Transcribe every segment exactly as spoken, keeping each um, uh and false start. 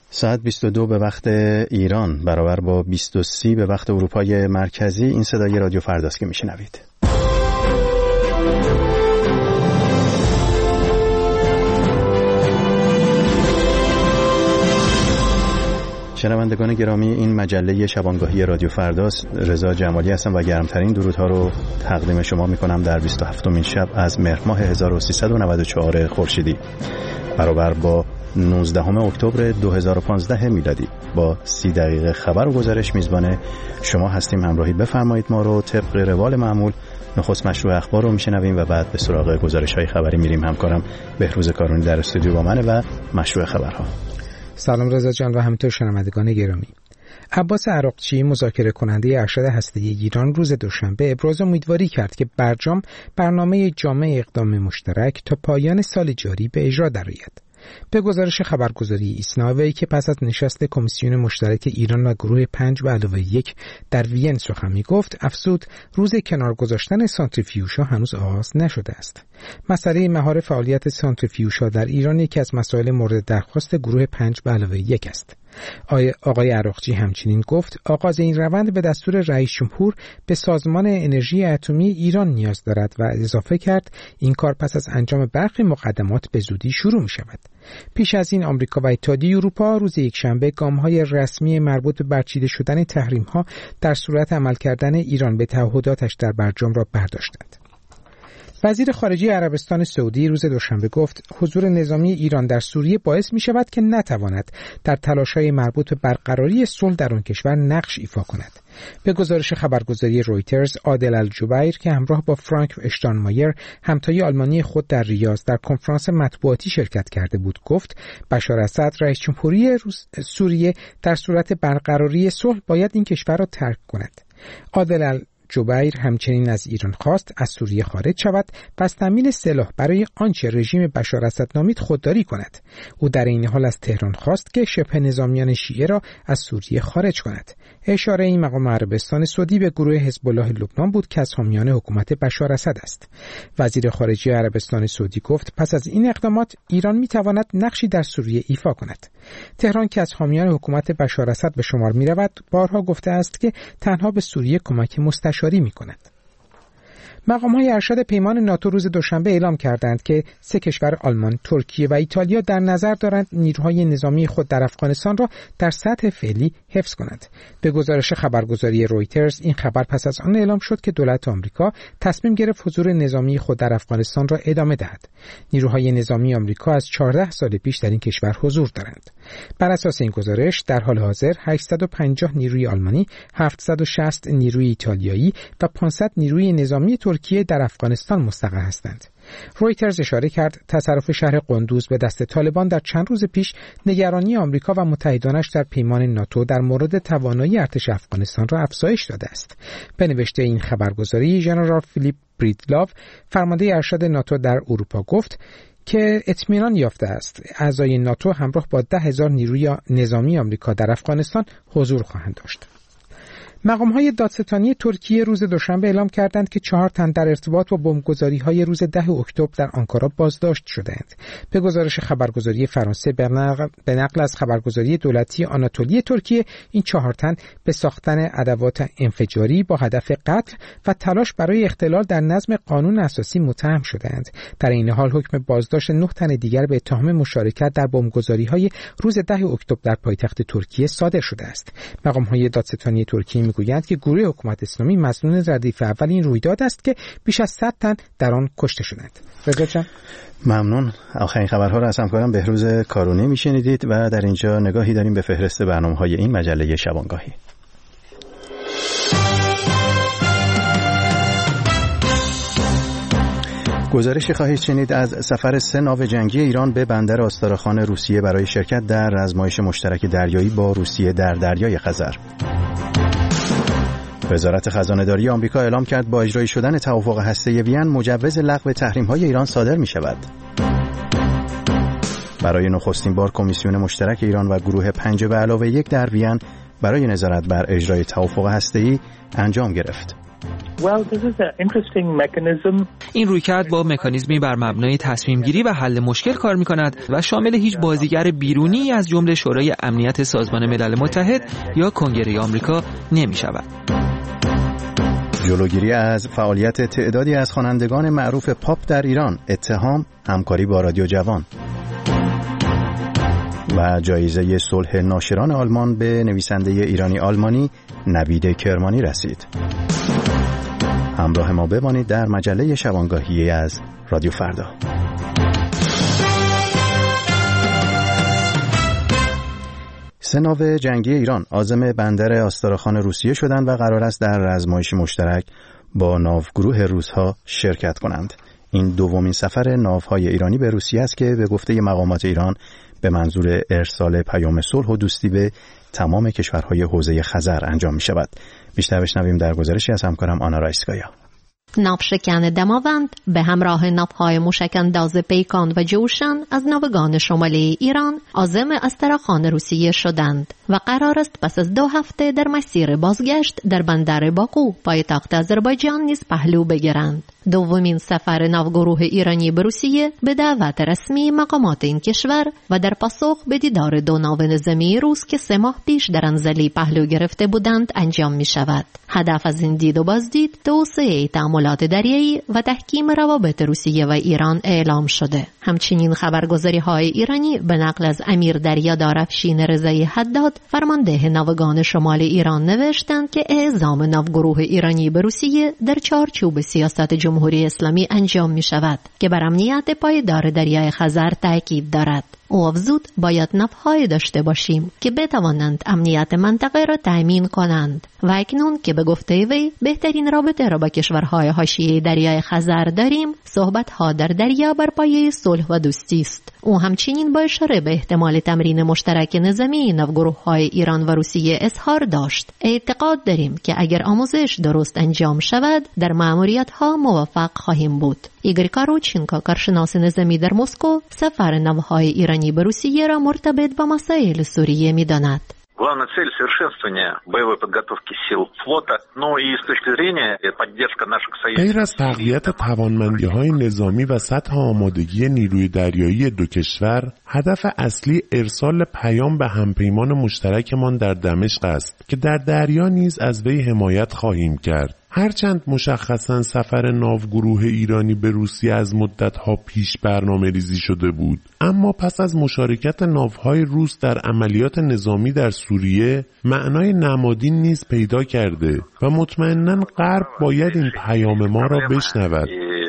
ساعت بیست و دو به وقت ایران برابر با بیست و سه به وقت اروپای مرکزی. این صدای رادیو فرداست که میشنوید. شنوندگان گرامی، این مجله شبانگاهی رادیو فرداست. رضا جمالی هستم و گرمترین درودها رو تقدیم شما میکنم در بیست و هفتمین شب از مهر ماه هزار و سیصد و نود و چهار خورشیدی برابر با نوزدهم اکتبر دو هزار و پانزده میلادی. با سی دقیقه خبر و گزارش میزبان شما هستیم. همراهی بفرمایید ما رو. طبق روال معمول نخست مشروع اخبار رو میشنویم و بعد به سراغ گزارش های خبری میریم. همکارم بهروز کارونی در استودیو با منه و مشروع خبرها. سلام رضا جان و همینطور شنوندگان گرامی. عباس عراقچی، مذاکره کننده ارشد هسته‌ای ایران، روز دوشنبه ابراز امیدواری کرد که برجام برنامه جامع اقدام مشترک تا پایان سال جاری به اجرا درآید. به گزارش خبرگزاری ایسنا، وی که پس از نشست کمیسیون مشترک ایران و گروه پنج به علاوه یک در وین سخن می‌گفت، افزود روز کنار گذاشتن سانتریفیوژها هنوز آغاز نشده است. مسئله مهار فعالیت سانتریفیوژها در ایران یکی از مسائل مورد درخواست گروه پنج به علاوه یک است. آقای عراقچی همچنین گفت آغاز این روند به دستور رئیس جمهور به سازمان انرژی اتمی ایران نیاز دارد و اضافه کرد این کار پس از انجام برخی مقدمات به زودی شروع می شود. پیش از این آمریکا و اتحادیه اروپا روز یکشنبه گام‌های رسمی مربوط به برچیده شدن تحریم‌ها در صورت عمل کردن ایران به تعهداتش در برجام را برداشتند. وزیر خارجه عربستان سعودی روز دوشنبه گفت حضور نظامی ایران در سوریه باعث می شود که نتواند در تلاش‌های مربوط به برقراری صلح در آن کشور نقش ایفا کند. به گزارش خبرگزاری رویترز، عادل الجبیر که همراه با فرانک اشتانمایر، همتای آلمانی خود در ریاض در کنفرانس مطبوعاتی شرکت کرده بود، گفت بشار اسد، رئیس جمهوری سوریه، در صورت برقراری صلح باید این کشور را ترک کند. عادل جبیر همچنین از ایران خواست از سوریه خارج شود و از تامین سلاح برای آنچه رژیم بشار اسد نامید خودداری کند. او در این حال از تهران خواست که شبه نظامیان شیعه را از سوریه خارج کند. اشاره این مقام عربستان سعودی به گروه حزب الله لبنان بود که از حامیان حکومت بشار اسد است. وزیر خارجه عربستان سعودی گفت پس از این اقدامات ایران میتواند نقشی در سوریه ایفا کند. تهران که از حامیان حکومت بشار اسد به شمار میرود، بارها گفته است که تنها به سوریه کمک مستشاری میکند. مقام‌های ارشد پیمان ناتو روز دوشنبه اعلام کردند که سه کشور آلمان، ترکیه و ایتالیا در نظر دارند نیروهای نظامی خود در افغانستان را در سطح فعلی حفظ کنند. به گزارش خبرگزاری رویترز، این خبر پس از آن اعلام شد که دولت آمریکا تصمیم گرفت حضور نظامی خود در افغانستان را ادامه دهد. نیروهای نظامی آمریکا از چهارده سال پیش در این کشور حضور دارند. بر اساس این گزارش در حال حاضر هشتصد و پنجاه نیروی آلمانی، هفتصد و شصت نیروی ایتالیایی و پانصد نیروی نظامی ترکیه در افغانستان مستقر هستند. رویترز اشاره کرد تصرف شهر قندوز به دست طالبان در چند روز پیش نگرانی آمریکا و متحدانش در پیمان ناتو در مورد توانایی ارتش افغانستان را افزایش داده است. به نوشته این خبرگزاری، ژنرال فیلیپ بریدلاو، فرمانده ارشد ناتو در اروپا، گفت که اطمینان یافته است اعضای ناتو همراه با ده هزار نیروی نظامی آمریکا در افغانستان حضور خواهند داشت. مقام‌های دادستانی ترکیه روز دوشنبه اعلام کردند که چهار تن در ارتباط با بمبگذاری‌های روز ده اکتبر در آنکارا بازداشت شدند. به گزارش خبرگزاری فرانسه به نقل, به نقل از خبرگزاری دولتی آناتولی ترکیه، این چهار تن به ساختن ادوات انفجاری با هدف قتل و تلاش برای اختلال در نظم قانون اساسی متهم شدند. در این حال حکم بازداشت نه تن دیگر به اتهام مشارکت در بمبگذاری‌های روز ده اکتبر در پایتخت ترکیه صادر شده است. مقام‌های دادستانی ترکیه میگویند که گروه حکومت اسلامی مسئول ردیف اول این رویداد است که بیش از صد تن در آن کشته شدند. رضا جان، ممنون. آخرین خبرها را از همکارم بهروز کارونی میشنیدید و در اینجا نگاهی داریم به فهرست برنامه‌های این مجله شبانگاهی. گزارشی خواهید شنید از سفر سه ناو جنگی ایران به بندر آستارخان روسیه برای شرکت در آزمایش مشترک دریایی با روسیه در دریای خزر. وزارت خزانه‌داری آمریکا اعلام کرد با اجرای شدن توافق هسته‌ای وین مجوز لغو تحریم‌های ایران صادر می‌شود. برای نخستین بار کمیسیون مشترک ایران و گروه پنج به علاوه یک در وین برای نظارت بر اجرای توافق هسته‌ای انجام گرفت. Well, this is an interesting mechanism. این رویکرد با مکانیزمی بر مبنای تصمیم گیری و حل مشکل کار می کند و شامل هیچ بازیگر بیرونی از جمله شورای امنیت سازمان ملل متحد یا کنگره آمریکا نمی شود. جلوگیری از فعالیت تعدادی از خوانندگان معروف پاپ در ایران، اتهام همکاری با رادیو جوان. و جایزه صلح ناشران آلمان به نویسنده ایرانی آلمانی نوید کرمانی رسید. همراه ما بمانید در مجله شبانگاهی از رادیو فردا. سه ناو جنگی ایران عازم بندر آستارخان روسیه شدند و قرار است در آزمایش مشترک با ناوگروه روس‌ها شرکت کنند. این دومین سفر ناوهای ایرانی به روسیه است که به گفته مقامات ایران به منظور ارسال پیام صلح و دوستی به تمام کشورهای حوزه خزر انجام می شود. بیشتر بشنویم در گزارشی از همکارم آنا رایسکایا. ناوشکن دماوند به همراه ناوهای موشک‌انداز پیکان و جوشن از ناوگان شمالی ایران عازم آستارخان روسیه شدند و قرار است پس از دو هفته در مسیر بازگشت در بندر باکو پایتخت آذربایجان نیز پهلو بگیرند. دومین سفر ناوگروه ایرانی به روسیه به دعوت رسمی مقامات این کشور و در پاسخ به دیدار دو ناو نظامی روس که سه ماه پیش در انزلی پهلو گرفته بودند انجام می شود. هدف از این دید و بازدید توسعه تعاملات دریایی و تحکیم روابط روسیه و ایران اعلام شده. همچنین خبرگزاری های ایرانی به نقل از امیر دریادار افشین رضایی حداد فرمانده ناوگان شمال ایران نوشتند که اعزام ناوگروه ایرانی به روسیه در چارچوب سیاست جمهوری اسلامی انجام می شود که بر امنیت پایدار دریای خزر تاکید دارد. او افزود باید ناوهایی داشته باشیم که بتوانند امنیت منطقه را تأمین کنند و اکنون که به گفته وی بهترین رابطه را با کشورهای حاشیه دریای خزر داریم، صحبت‌ها در دریا بر پایه صلح و دوستی است. او همچنین با اشاره به احتمال تمرین مشترک نظامی ناوگروه‌های ایران و روسیه اظهار داشت. اعتقاد داریم که اگر آموزش درست انجام شود در مأموریت‌ها موفق خواهیم بود. ایگور کاروچینکو کارشناس نظامی در مسکو سفر ناوهای ایرانی به روسیه را مرتبط با مسائل سوریه می‌داند. Главная цель – совершенствование боевой подготовки сил флота, но и с точки зрения поддержка наших союзников. غیر از تقویت توانمندی‌های نظامی و سطح آمادگی نیروی دریایی دو کشور، هدف اصلی ارسال پیام به همپیمان مشترکمان در دمشق است که در دریا نیز از وی حمایت خواهیم کرد. هرچند مشخصاً سفر ناوگروه ایرانی به روسیه از مدت‌ها پیش برنامه ریزی شده بود، اما پس از مشارکت ناوهای روس در عملیات نظامی در سوریه معنای نمادین نیز پیدا کرده و مطمئناً غرب باید این پیام ما را بشنود.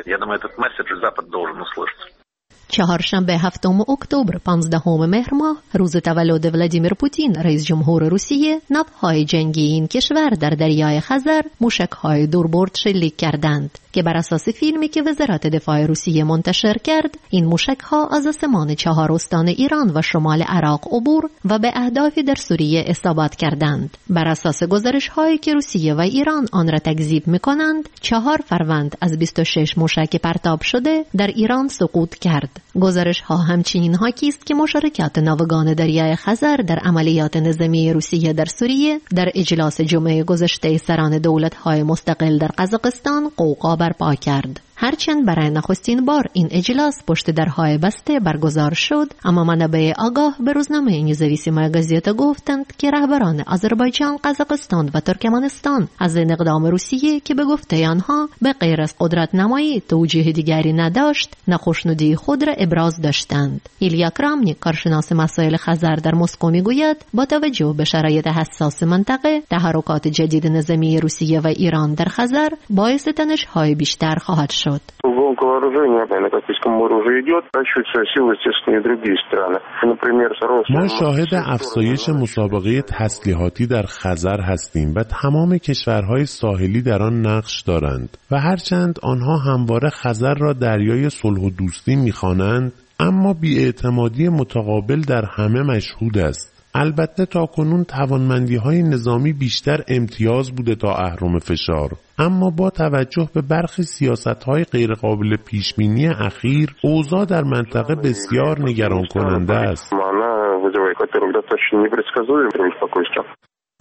چهارشنبه هفتم اکتبر پانزدهم مهر ماه روز تولد ولادیمیر پوتین رئیس جمهور روسیه، ناوهای جنگی این کشور در دریای خزر موشک‌های دوربرد شلیک کردند که بر اساس فیلمی که وزارت دفاع روسیه منتشر کرد این موشک‌ها از آسمان چهار استان ایران و شمال عراق عبور و به اهدافی در سوریه اصابت کردند. بر اساس گزارش‌هایی که روسیه و ایران آن را تکذیب می‌کنند، چهار فروند از بیست و شش موشک پرتاب شده در ایران سقوط کرد. گزارش‌ها همچنین حاکی است که مشارکت ناوگان دریای خزر در عملیات نظامی روسیه در سوریه در اجلاس جمعه گذشته سران دولت‌های مستقل در قزاقستان غوغا برپا کرد. هرچند برای نخستین بار این اجلاس پشت درهای بسته برگزار شد، اما منابع آگاه به روزنامه نزاویسیمای گازیتا گفتند که رهبران آذربایجان، قزاقستان و ترکمنستان از این اقدام روسیه که به گفته آنها به غیر از قدرت نمایی توجیه دیگری نداشت، ناخشنودی خود را ابراز داشتند. ایلیا کرامنیک کارشناس مسائل خزر در مسکو میگوید با توجه به شرایط حساس منطقه، تحرکات جدید نظامی روسیه و ایران در خزر باعث تنش‌های بیشتر خواهد شد. Гонка вооружения на тактическом оружии идет, расчется силы, естественно, и другие страны. Например, ما شاهد افزایش مسابقه تسلیحاتی در خزر هستیم و تمام کشورهای ساحلی در آن نقش دارند و هرچند آنها همواره خزر را دریای صلح و دوستی می‌خوانند، اما بی‌اعتمادی متقابل در همه مشهود است. البته تاکنون توانمندی‌های نظامی بیشتر امتیاز بوده تا اهرم فشار، اما با توجه به برخی سیاست‌های غیرقابل پیشبینی اخیر، اوضاع در منطقه بسیار نگران کننده است.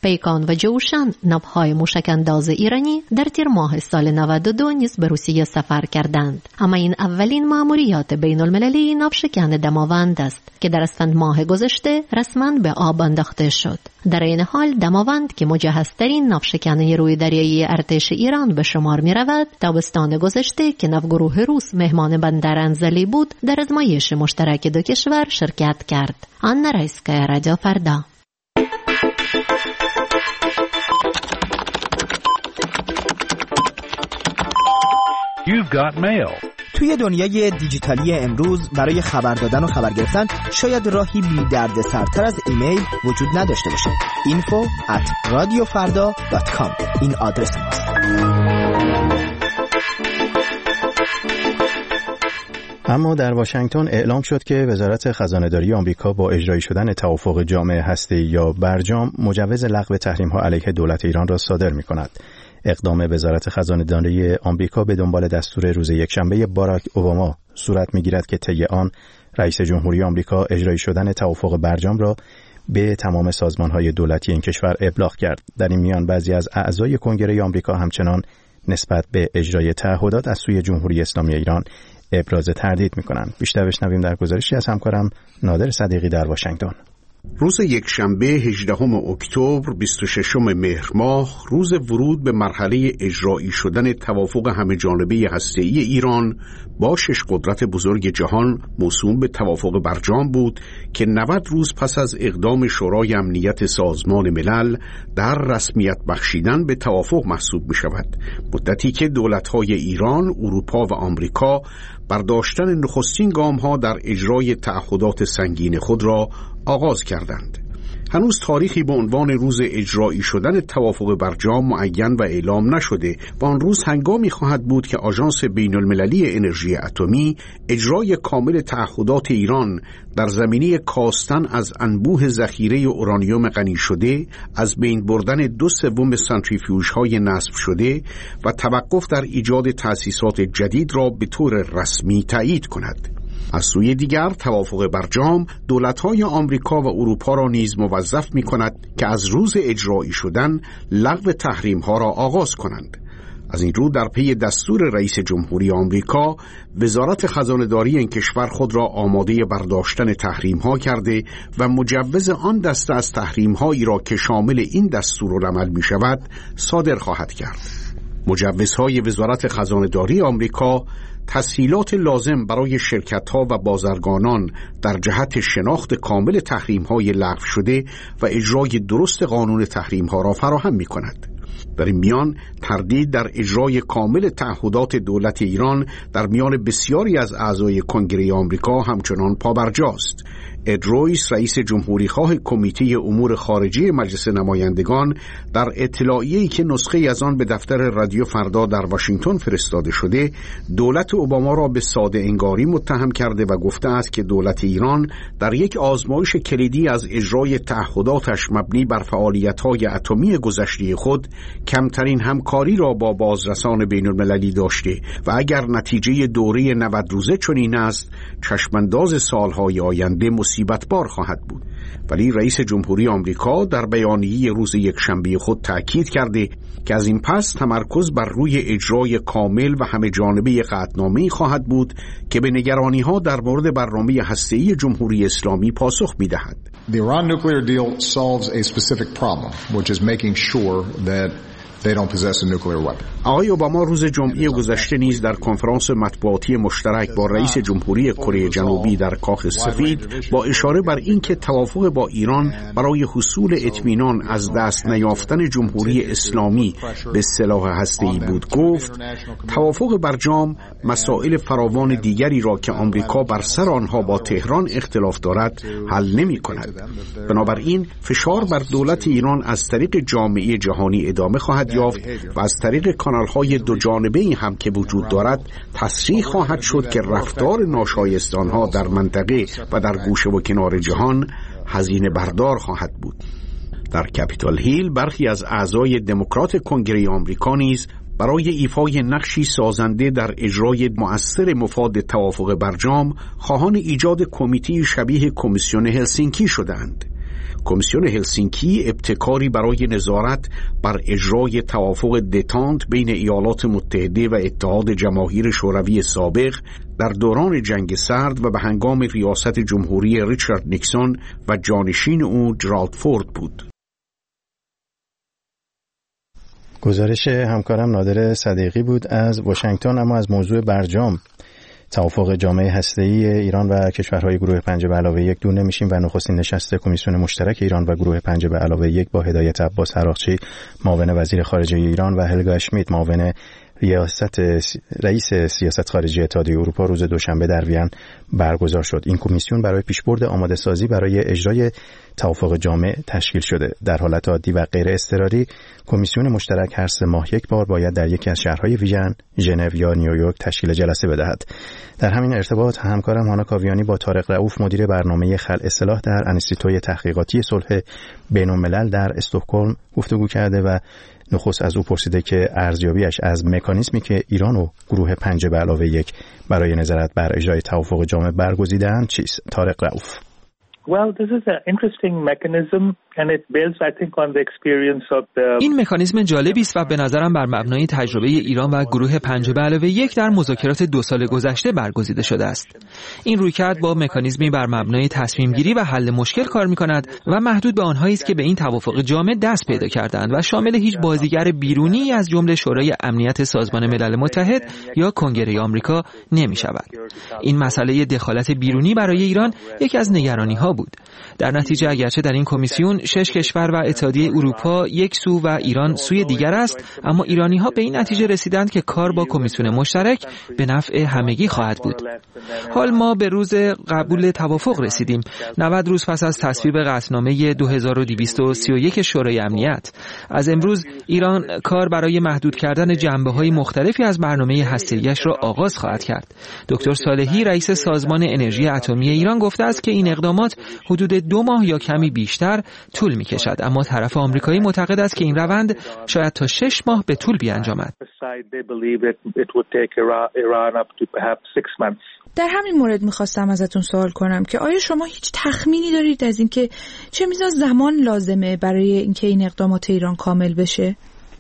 پیکان و جوشن، ناوهای موشک‌انداز ایرانی در تیر ماه سال نود و دو نیز به روسیه سفر کردند. اما این اولین مأموریت بین المللی ناوشکن دماوند است که در اسفند ماه گذشته رسما به آب انداخته شد. در این حال دماوند که مجهزترین ناوشکن نیروی دریایی ارتش ایران به شمار می رود، تابستان گذشته که ناوگروه روس مهمان بندر انزلی بود، در آزمایش مشترک دو کشور شرکت کرد. آنا رایسکایا، رادیو فردا. You've got mail. توی دنیای دیجیتالی امروز برای خبر دادن و خبر گرفتن شاید راهی بی درد سرتر از ایمیل وجود نداشته باشه. info at radiofarda dot com این آدرس ماست. اما در واشنگتن اعلام شد که وزارت خزانه‌داری آمریکا با اجرایی شدن توافق جامع هسته‌ای یا برجام مجوز لغو تحریم‌ها علیه دولت ایران را صادر می‌کند. اقدام وزارت خزانه‌داری آمریکا به دنبال دستور روز یکشنبه باراک اوباما صورت می‌گیرد که طی آن رئیس جمهوری آمریکا اجرایی شدن توافق برجام را به تمام سازمان‌های دولتی این کشور ابلاغ کرد. در این میان بعضی از اعضای کنگره آمریکا همچنان نسبت به اجرای تعهدات از سوی جمهوری اسلامی ایران ابراز تردید می‌کنند. بیشتر بشنویم در گزارشی از همکارم نادر صدیقی در واشنگتن. روز یکشنبه هجدهم اکتبر بیست و ششم مهر ماه روز ورود به مرحله اجرایی شدن توافق همه‌جانبه هسته‌ای ایران با شش قدرت بزرگ جهان موسوم به توافق برجام بود که نود روز پس از اقدام شورای امنیت سازمان ملل در رسمیت بخشیدن به توافق محسوب می شود. مدتی که دولت‌های ایران، اروپا و آمریکا برداشتن نخستین گام‌ها در اجرای تعهدات سنگین خود را آغاز کردند. هنوز تاریخی به عنوان روز اجرایی شدن توافق برجام معین و اعلام نشده و آن روز هنگامی خواهد بود که آژانس بین المللی انرژی اتمی اجرای کامل تعهدات ایران در زمینه کاستن از انبوه ذخیره اورانیوم غنی شده، از بین بردن دو سوم سانتریفیوژهای نصب شده و توقف در ایجاد تأسیسات جدید را به طور رسمی تایید کند. از سوی دیگر توافق برجام دولت‌های آمریکا و اروپا را نیز موظف می‌کند که از روز اجرایی شدن لغو تحریم‌ها را آغاز کنند. از این رو در پی دستور رئیس جمهوری آمریکا، وزارت خزانه‌داری این کشور خود را آماده برداشتن تحریم‌ها کرده و مجوز آن دسته از تحریم‌هایی را که شامل این دستورالعمل می‌شود صادر خواهد کرد. مجوزهای وزارت خزانه‌داری آمریکا تسهیلات لازم برای شرکت‌ها و بازرگانان در جهت شناخت کامل تحریم‌های لغو شده و اجرای درست قانون تحریم‌ها را فراهم می‌کند. در این میان تردید در اجرای کامل تعهدات دولت ایران در میان بسیاری از اعضای کنگره آمریکا همچنان پابرجاست. اد رویس، رئیس جمهوری خواه کمیته امور خارجه مجلس نمایندگان، در اطلاعیه‌ای که نسخه از آن به دفتر رادیو فردا در واشنگتن فرستاده شده، دولت اوباما را به ساده انگاری متهم کرده و گفته است که دولت ایران در یک آزمایش کلیدی از اجرای تعهداتش مبنی بر فعالیت‌های اتمی گذشته خود کمترین همکاری را با بازرسان بین‌المللی داشته و اگر نتیجه دوره نود روزه چنین است، چشمانداز سالهای آینده مصیبت بار خواهد بود. ولی رئیس جمهوری آمریکا در بیانیه روز یکشنبه خود تأکید کرده که از این پس تمرکز بر روی اجرای کامل و همه جانبه قطعنامه‌ای خواهد بود که به نگرانی‌ها در مورد برنامه هسته‌ای جمهوری اسلامی پاسخ می‌دهد. The Iran nuclear deal solves a specific problem, which is making sure that they don't possess a nuclear weapon. آقای اوباما روز جمعه گذشته نیز در کنفرانس مطبوعاتی مشترک با رئیس جمهوری کره جنوبی در کاخ سفید با اشاره بر اینکه توافق با ایران برای حصول اطمینان از دست نیافتن جمهوری اسلامی به سلاح هسته‌ای بود گفت توافق برجام مسائل فراوان دیگری را که آمریکا بر سر آنها با تهران اختلاف دارد حل نمی‌کند. بنابراین فشار بر دولت ایران از طریق جامعه جهانی ادامه خواهد یافت و از طریق کانال‌های دو جانبه‌ای هم که وجود دارد تصریح خواهد شد که رفتار ناشایست آنها در منطقه و در گوشه و کنار جهان هزینه بردار خواهد بود. در کپیتال هیل برخی از اعضای دموکرات کنگره آمریکا نیز برای ایفای نقشی سازنده در اجرای مؤثر مفاد توافق برجام خواهان ایجاد کمیته شبیه کمیسیون هلسینکی شدند. کمیسیون هلسینکی ابتکاری برای نظارت بر اجرای توافق دتانت بین ایالات متحده و اتحاد جماهیر شوروی سابق در دوران جنگ سرد و به هنگام ریاست جمهوری ریچارد نیکسون و جانشین او جرالد فورد بود. گزارش همکارم نادر صدیقی بود از واشنگتن. اما از موضوع برجام توافق جامعه هسته‌ای ایران و کشورهای گروه پنج به علاوه یک دور نمیشیم و نخستین نشست کمیسیون مشترک ایران و گروه پنج به علاوه یک با هدایت عباس عراقچی معاون وزیر خارجه ایران و هلگا اشمیت معاون ریاست رئیس سیاست خارجی اتحادیه اروپا روز دوشنبه در وین برگزار شد. این کمیسیون برای پیشبرد آماده سازی برای اجرای توافق جامع تشکیل شده. در حالت عادی و غیر اضطراری کمیسیون مشترک هر سه ماه یک بار باید در یکی از شهرهای وین، ژنو یا نیویورک تشکیل جلسه بدهد. در همین ارتباط همکارم هانا کاویانی با طارق رؤوف مدیر برنامه خلع سلاح در انستیتوی تحقیقاتی صلح بین‌الملل در استکهلم گفتگو کرده و نخست از او پرسیده که ارزیابیش از مکانیزمی که ایران و گروه پنج به علاوه یک برای نظارت بر اجرای توافق جامع برگزیده‌اند چیست؟ طارق رؤوف. Well, this is an interesting mechanism and it builds, I think, on the experience of the... این مکانیزم جالبی است و به نظرم بر مبنای تجربه ایران و گروه پنج به علاوه یک در مذاکرات دو سال گذشته برگزیده شده است. این رویکرد با مکانیزمی بر مبنای تصمیم گیری و حل مشکل کار می‌کند و محدود به آنهایی است که به این توافق جامع دست پیدا کردند و شامل هیچ بازیگر بیرونی از جمله شورای امنیت سازمان ملل متحد یا کنگره آمریکا نمی‌شود. این مسئله دخالت بیرونی برای ایران یکی از نگرانی‌ها بود. در نتیجه اگرچه در این کمیسیون شش کشور و اتحادیه اروپا یک سو و ایران سوی دیگر است، اما ایرانی‌ها به این نتیجه رسیدند که کار با کمیسیون مشترک به نفع همگی خواهد بود. حال ما به روز قبول توافق رسیدیم، نود روز پس از تصویب قطعنامه دو هزار و دویست و سی و یک شورای امنیت. از امروز ایران کار برای محدود کردن جنبه‌های مختلفی از برنامه هسته‌ایش را آغاز خواهد کرد. دکتر صالحی رئیس سازمان انرژی اتمی ایران گفته است که این اقدامات حدود دو ماه یا کمی بیشتر طول می کشد، اما طرف آمریکایی معتقد است که این روند شاید تا شش ماه به طول بیانجامد. در همین مورد میخواستم ازتون سوال کنم که آیا شما هیچ تخمینی دارید از اینکه چه میزان زمان لازمه برای اینکه این اقدامات ایران کامل بشه؟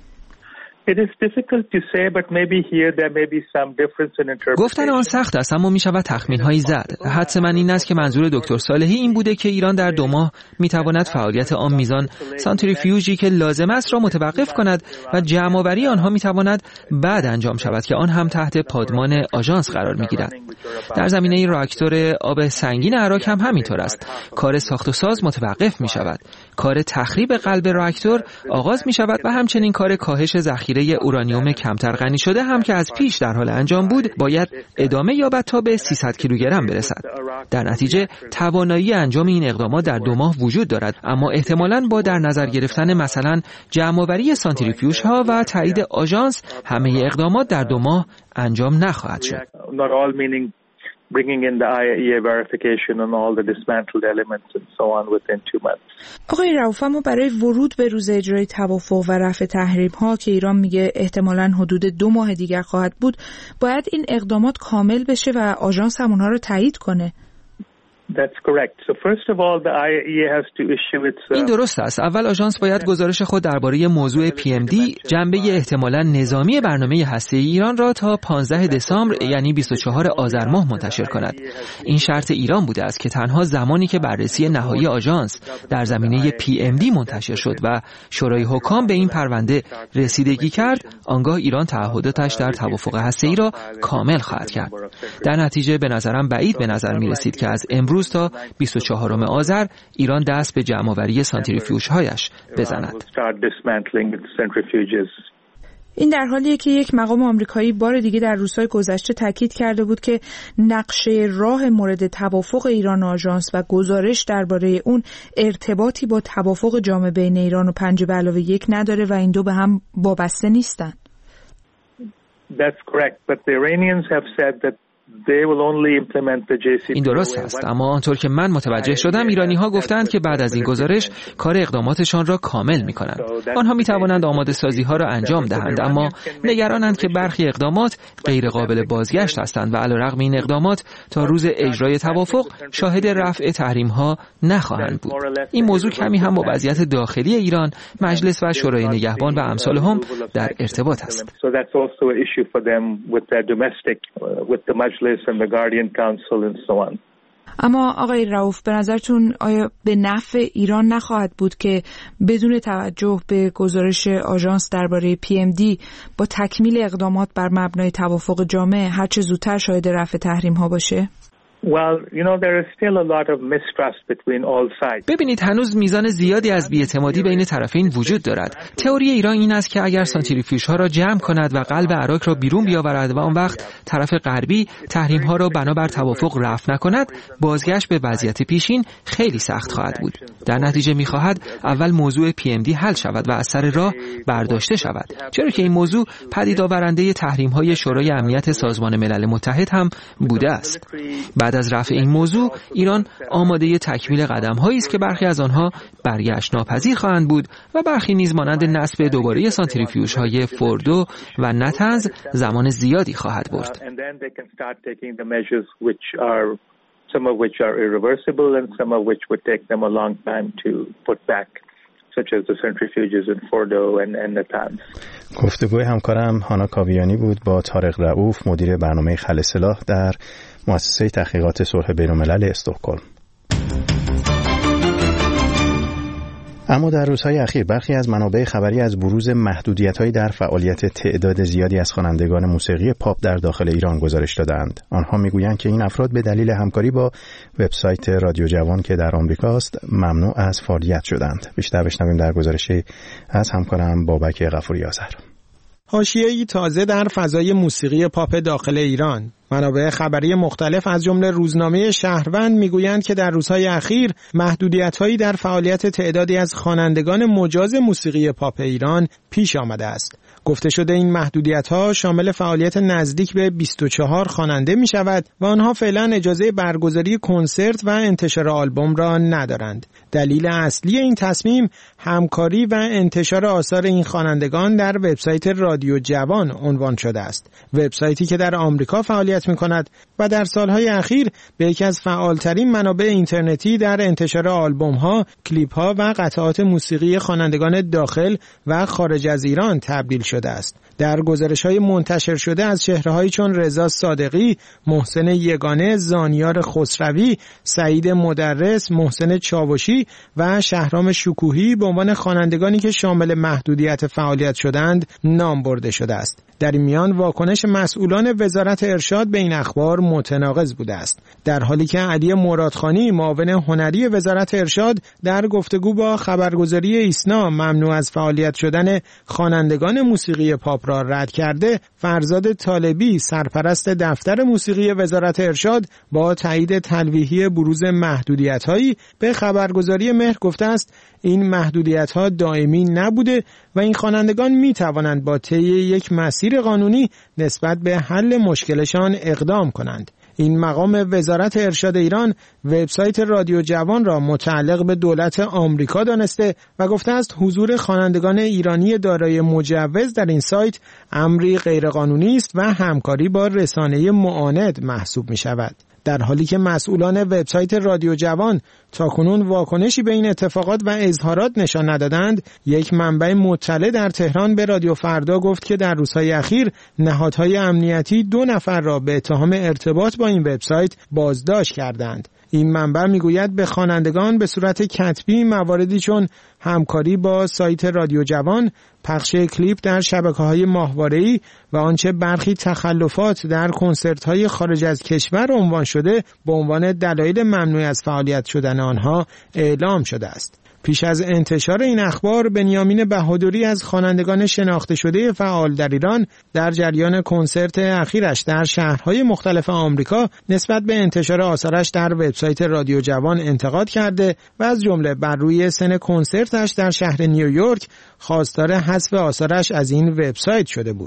گفتن آن سخت است، اما می شود تخمین هایی زد. حدس من این است که منظور دکتر صالحی این بوده که ایران در دو ماه می تواند فعالیت آن میزان سانتریفیوژی که لازم است را متوقف کند و جمع‌آوری آنها می تواند بعد انجام شود که آن هم تحت پادمان آژانس قرار می گیرد. در زمینه راکتور آب سنگین عراق هم همینطور است. کار ساخت و ساز متوقف می شود. کار تخریب قلب راکتور آغاز می شود و همچنین کار کاهش ذخیره اورانیوم کمتر غنی شده هم که از پیش در حال انجام بود باید ادامه یابد تا به سیصد کیلوگرم برسد. در نتیجه توانایی انجام این اقدامات در دو ماه وجود دارد، اما احتمالاً با در نظر گرفتن مثلا جمع‌آوری سانتریفیوژها و تایید آژانس همه اقدامات در دو ماه انجام نخواهد شد. bringing in the I A E A verification on all the dismantled elements and so on within two months. آقای رؤوف، اما برای ورود به روز اجرای توافق و رفع تحریم ها که ایران میگه احتمالاً حدود دو ماه دیگر خواهد بود، باید این اقدامات کامل بشه و آژانس هم اونها رو تایید کنه. That's correct. So first of all, the I A E A has to issue its uh... این درست است. اول آژانس باید گزارش خود درباره موضوع پی ام دی جنبه احتمالاً نظامی برنامه هسته‌ای ایران را تا پانزده دسامبر یعنی بیست و چهارم آذر ماه منتشر کند. این شرط ایران بوده است که تنها زمانی که بررسی نهایی آژانس در زمینه پی ام دی منتشر شد و شورای حکام به این پرونده رسیدگی کرد، آنگاه ایران تعهداتش در توافق هسته‌ای را کامل خواهد کرد. در نتیجه به نظرم بعید به نظر می رسید که از امروز تا بیست و چهارم آذر ایران دست به جمع‌آوری سانتریفیوژهایش بزند. این در حالیه که یک مقام آمریکایی بار دیگه در روزهای گذشته تاکید کرده بود که نقشه راه مورد توافق ایران و آژانس و گزارش درباره اون ارتباطی با توافق جامع بین ایران و پنج به علاوه یک نداره و این دو به هم وابسته نیستن. That's correct, but the Iranians have said that این درست است، اما آنطور که من متوجه شدم ایرانی‌ها گفتند که بعد از این گزارش کار اقداماتشان را کامل می‌کنند. آنها می‌توانند آماده سازی‌ها را انجام دهند، اما نگرانند که برخی اقدامات غیر قابل بازگشت هستند و علیرغم این اقدامات تا روز اجرای توافق شاهد رفع تحریم‌ها نخواهند بود. این موضوع کمی هم با وضعیت داخلی ایران، مجلس و شورای نگهبان و امثال هم در ارتباط است. اما آقای رؤوف، به نظرتون آیا به نفع ایران نخواهد بود که بدون توجه به گزارش آژانس درباره پی ام دی با تکمیل اقدامات بر مبنای توافق جامع هرچه زودتر شاهد رفع تحریم ها باشه؟ Well, you know, there is still a lot of mistrust between all sides. ببینید هنوز میزان زیادی از بی‌اعتمادی بین طرفین وجود دارد. تئوری ایران این است که اگر سانتریفیوژها را جمع کند و قلب عراق را بیرون بیاورد و آن وقت طرف غربی تحریم‌ها را بنابر توافق رفع نکند، بازگشت به وضعیت پیشین خیلی سخت خواهد بود. در نتیجه می‌خواهد اول موضوع پی ام دی حل شود و از سر راه برداشته شود، چرا که این موضوع پدید آورنده تحریم‌های شورای امنیت سازمان ملل متحد هم بوده است. بعد از رفع این موضوع ایران آماده تکمیل قدم‌هایی است که برخی از آنها برگشت ناپذیر خواهند بود و برخی نیز مانند نصب دوباره سانتریفیوژهای فوردو و نتنز زمان زیادی خواهد برد. Some of which are irreversible and some of which would take them a long time to put back, such as the centrifuges in Fordo and, and Natanz. گفتگوی همکارم هانا کاویانی بود با طارق رؤوف، مدیر برنامه خل سلاح در مؤسسه تحقیقات صلح بین‌الملل استکهلم. اما در روزهای اخیر برخی از منابع خبری از بروز محدودیت‌هایی در فعالیت تعداد زیادی از خوانندگان موسیقی پاپ در داخل ایران گزارش دادند. آنها میگویند که این افراد به دلیل همکاری با وبسایت رادیو جوان که در آمریکا است ممنوع از فعالیت شدند. بیشتر بشنویم در گزارشی از همکارم بابک غفوری آذر. حاشیه‌ای تازه در فضای موسیقی پاپ داخل ایران. منابع خبری مختلف از جمله روزنامه شهروند میگویند که در روزهای اخیر محدودیت‌هایی در فعالیت تعدادی از خوانندگان مجاز موسیقی پاپ ایران پیش آمده است. گفته شده این محدودیت‌ها شامل فعالیت نزدیک به بیست و چهار خواننده می‌شود و آنها فعلا اجازه برگزاری کنسرت و انتشار آلبوم را ندارند. دلیل اصلی این تصمیم همکاری و انتشار آثار این خوانندگان در وبسایت رادیو جوان عنوان شده است. وبسایتی که در آمریکا فعالیت می‌کند و در سالهای اخیر به یکی از فعالترین منابع اینترنتی در انتشار آلبوم‌ها، کلیپ‌ها و قطعات موسیقی خوانندگان داخل و خارج از ایران تبدیل شده است. در گزارش‌های منتشر شده از چهره‌هایی چون رضا صادقی، محسن یگانه، زانیار خسروی، سعید مدرس، محسن چاوشی و شهرام شکوهی به عنوان خوانندگانی که شامل محدودیت فعالیت شدند نام برده شده است. در این میان واکنش مسئولان وزارت ارشاد به این اخبار متناقض بوده است، در حالی که علی مرادخانی معاون هنری وزارت ارشاد در گفتگو با خبرگزاری ایسنا ممنوع از فعالیت شدن خوانندگان موسیقی پاپ را رد کرده. فرزاد طالبی سرپرست دفتر موسیقی وزارت ارشاد با تایید تلویحی بروز محدودیت‌هایی به خبرگزاری مهر گفته است این محدودیت‌ها دائمی نبوده و این خوانندگان می‌توانند با طی یک مسیر قانونی نسبت به حل مشکلشان اقدام کنند. این مقام وزارت ارشاد ایران وبسایت رادیو جوان را متعلق به دولت آمریکا دانسته و گفته است حضور خوانندگان ایرانی دارای مجوز در این سایت امری غیرقانونی است و همکاری با رسانه معاند محسوب می شود. در حالی که مسئولان وبسایت رادیو جوان تاکنون واکنشی به این اتفاقات و اظهارات نشان ندادند، یک منبع مطلع در تهران به رادیو فردا گفت که در روزهای اخیر نهادهای امنیتی دو نفر را به اتهام ارتباط با این وبسایت بازداشت کردند. این منبع میگوید به خوانندگان به صورت کتبی مواردی چون همکاری با سایت رادیو جوان، پخش کلیپ در شبکه‌های ماهواره‌ای و آنچه برخی تخلفات در کنسرت‌های خارج از کشور عنوان شده به عنوان دلایل ممنوع از فعالیت شدن آنها اعلام شده است. پیش از انتشار این اخبار بنیامین بهادری از خوانندگان شناخته شده فعال در ایران در جریان کنسرت اخیرش در شهرهای مختلف آمریکا نسبت به انتشار آثارش در وبسایت رادیو جوان انتقاد کرده و از جمله بر روی سن کنسرتش در شهر نیویورک خواستار حذف آثارش از این وبسایت شده بود.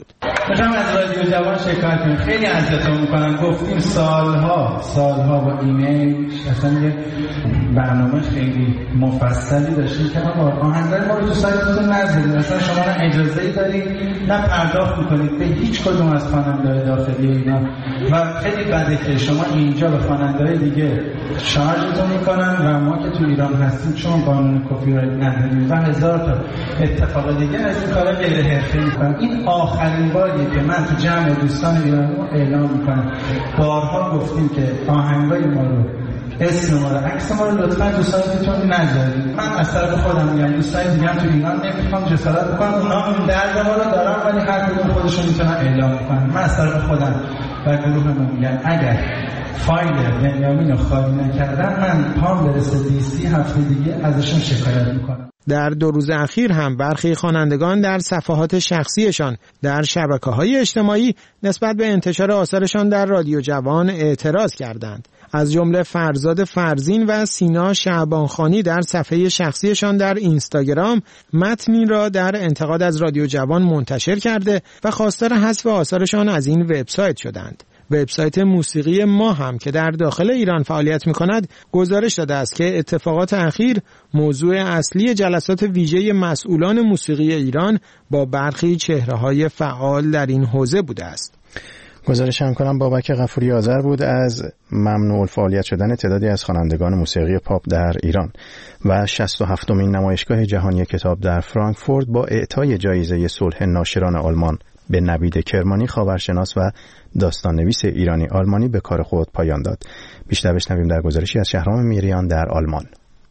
میخوام از رادیو جوان شکایت کنیم، خیلی اذیتمون میکنن. گفتیم سالها سالها با ایمیل اصلا یه برنامه خیلی مفصلی داشتیم که آقا آهنگای ما رو تو سایتتون نذارید، اصلا شما نه اجازه‌ای دارید نه پرداخت میکنید به هیچ کدوم از خواننده‌های داخلی اینا و خیلی بده که شما اینجا به خواننده‌های دیگه شارژتون میکنن و ما که تو ایران هستیم چون قانون کپی رایت نداریم و هزار تا اتفاق دیگه از این کارا غیر حرفه‌ای میکنن. این آخرین باریه که من تو جمع دوستان ایرانی اعلام میکنم. بارها گفتیم که آهنگای ما رو، اسم ما رو، عکس ما رو لطفاً تو سایتتون نذارید. من از طرف خودم میگم دوستان دیگه هم تو ایران نمیخوام جسارت بکنم، اونا این درد ما رو دارن ولی هر کدوم خودشون میتونن اعلام کنن. من از طرف خودم و گروهمون میگم اگر فایل بنیامین رو خالی نکردن من پام برسه دیسی هفته دیگه ازشون شکایت میکنم. در دو روز اخیر هم برخی خوانندگان در صفحات شخصیشان در شبکه‌های اجتماعی نسبت به انتشار آثارشان در رادیو جوان اعتراض کردند. از جمله فرزاد فرزین و سینا شعبانخانی در صفحه شخصیشان در اینستاگرام متنی را در انتقاد از رادیو جوان منتشر کرده و خواستار حذف آثارشان از این وبسایت شدند. وبسایت موسیقی ما هم که در داخل ایران فعالیت می‌کند گزارش داده است که اتفاقات اخیر موضوع اصلی جلسات ویژه مسئولان موسیقی ایران با برخی چهره‌های فعال در این حوزه بوده است. گزارش هم کنم بابک غفوری آذر بود از ممنوع الفعالیت شدن تعدادی از خوانندگان موسیقی پاپ در ایران و شصت و هفتمین نمایشگاه جهانی کتاب در فرانکفورت با اعطای جایزه صلح ناشران آلمان به نوید کرمانی، خاورشناس و داستان نویس ایرانی آلمانی به کار خود پایان داد. بیشتر بشنویم در گزارشی از شهرام میریان در آلمان.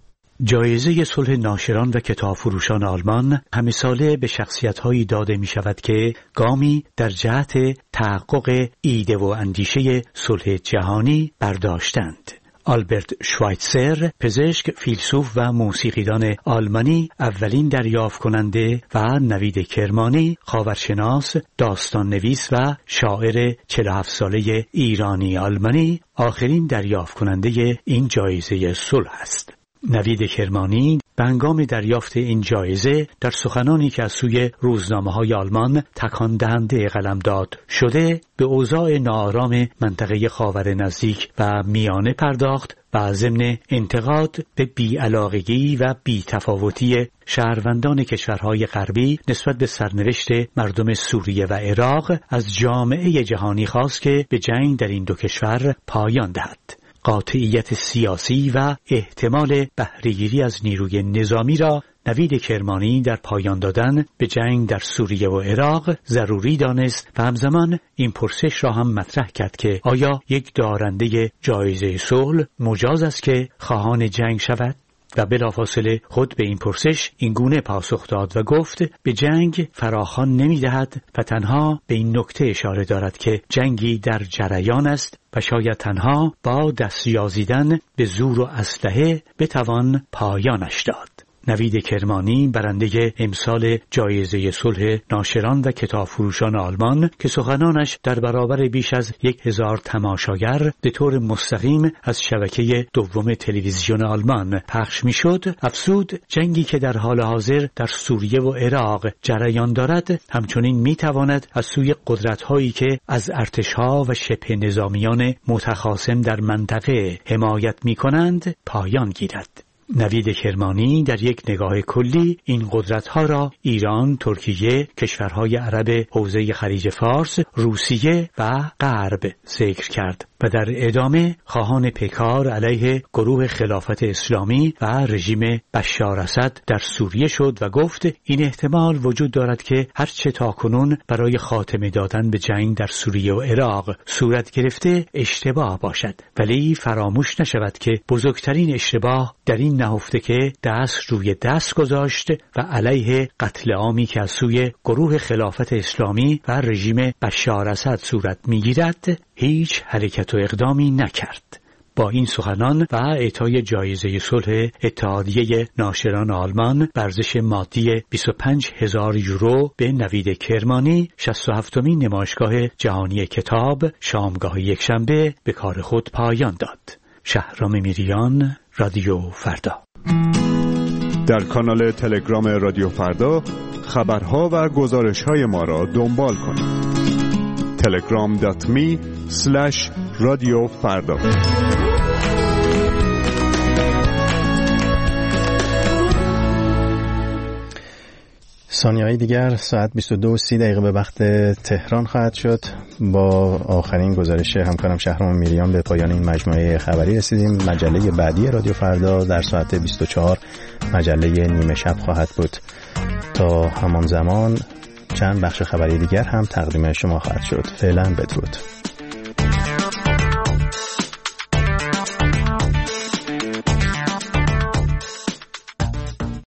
جایزه صلح ناشران و کتاب فروشان آلمان همه ساله به شخصیت‌هایی داده می‌شود که گامی در جهت تحقق ایده و اندیشه صلح جهانی برداشتند. آلبرت شوایتسر، پزشک، فیلسوف و موسیقیدان آلمانی، اولین دریافت کننده و نوید کرمانی، خاورشناس، داستان نویس و شاعر چهل و هفت ساله ایرانی آلمانی، آخرین دریافت کننده این جایزه صلح است. نوید کرمانی به هنگام دریافت این جایزه در سخنانی که از سوی روزنامه‌های آلمان تکان دهنده قلمداد شده به اوضاع ناآرام منطقه خاور نزدیک و میانه پرداخت و ضمن انتقاد به بی‌علاقگی و بی‌تفاوتی شهروندان کشورهای غربی نسبت به سرنوشت مردم سوریه و عراق از جامعه جهانی خواست که به جنگ در این دو کشور پایان دهد. قاطعیت سیاسی و احتمال بهره‌گیری از نیروی نظامی را نوید کرمانی در پایان دادن به جنگ در سوریه و عراق ضروری دانست و همزمان این پرسش را هم مطرح کرد که آیا یک دارنده جایزه صلح مجاز است که خواهان جنگ شود؟ و بلافاصله خود به این پرسش این گونه پاسخ داد و گفت به جنگ فراخوان نمی دهد و تنها به این نکته اشاره دارد که جنگی در جریان است و شاید تنها با دستیازیدن به زور و اسلحه بتوان پایانش داد. نوید کرمانی برنده امسال جایزه صلح ناشران و کتاب فروشان آلمان که سخنانش در برابر بیش از یک هزار تماشاگر به طور مستقیم از شبکه دوم تلویزیون آلمان پخش میشد، افزود جنگی که در حال حاضر در سوریه و عراق جریان دارد همچنین میتواند از سوی قدرت‌هایی که از ارتش‌ها و شبه نظامیان متخاصم در منطقه حمایت می‌کنند پایان گیرد. نوید کرمانی در یک نگاه کلی این قدرت‌ها را ایران، ترکیه، کشورهای عرب حوزه خلیج فارس، روسیه و غرب ذکر کرد و در ادامه خواهان پیکار علیه گروه خلافت اسلامی و رژیم بشار اسد در سوریه شد و گفت این احتمال وجود دارد که هرچه تاکنون برای خاتمه دادن به جنگ در سوریه و عراق صورت گرفته اشتباه باشد، ولی فراموش نشود که بزرگترین اشتباه در این نهفته که دست روی دست گذاشت و علیه قتل عامی که از سوی گروه خلافت اسلامی و رژیم بشار اسد صورت می‌گیرد هیچ حرکت و اقدامی نکرد. با این سخنان و اعطای جایزه صلح اتحادیه ناشران آلمان ارزش مادی بیست و پنج هزار یورو به نوید کرمانی، شصت و هفتمین نمایشگاه جهانی کتاب شامگاه یکشنبه به کار خود پایان داد. شهرام میریان، رادیو فردا. در کانال تلگرام رادیو فردا خبرها و گزارش‌های ما را دنبال کنید. تلگرام دات می اسلش رادیو فردا. ثانیه‌های دیگر ساعت بیست و دو و سی دقیقه به وقت تهران خواهد شد. با آخرین گزارش همکارم شهرام میریان به پایان این مجموعه خبری رسیدیم. مجله بعدی رادیو فردا در ساعت بیست و چهار مجله نیمه شب خواهد بود. تا همان زمان چند بخش خبری دیگر هم تقدیم شما خواهد شد. فعلا بدرود.